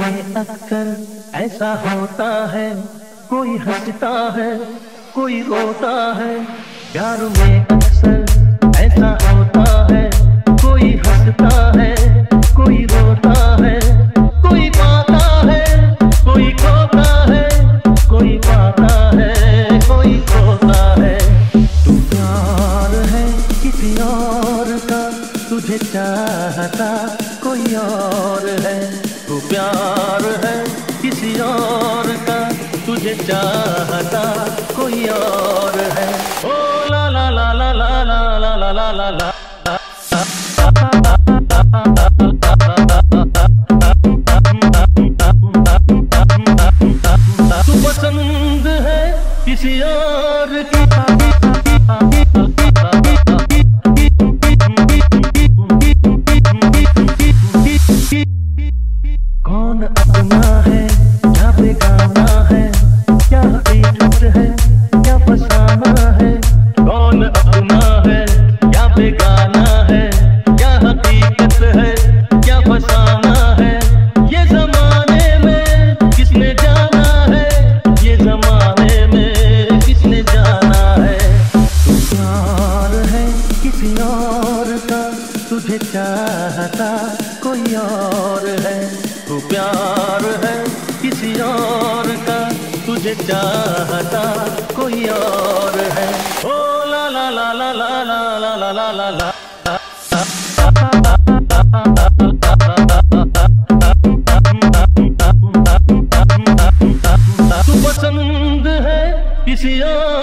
में अक्सर ऐसा होता है, कोई हंसता है कोई रोता है। प्यार में अक्सर ऐसा होता है, कोई हंसता है कोई रोता है। कोई पाता है कोई खोता है, कोई पाता है कोई खोता है। तू प्यार है किसी और का, तुझे चाहता कोई और है। तू प्यार है किसी और का, तुझे चाहता कोई और है। ओ ला ला ला ला ला ला ला ला ला ला ला। तू पसंद है किसी और की, कौन अपना है क्या बेगाना है, क्या हकीकत है क्या फसाना है। कौन अपना है क्या बेगाना है, क्या हकीकत है क्या फसाना है। ये जमाने में किसने जाना है, ये जमाने में किसने जाना है। तू प्यार है किसी और का, तुझे चाहता कोई और है। तू प्यार है किसी और का, तुझे चाहता कोई और है। ओ ला ला ला ला ला ला ला ला ला ला ला। तू पसंद है किसी और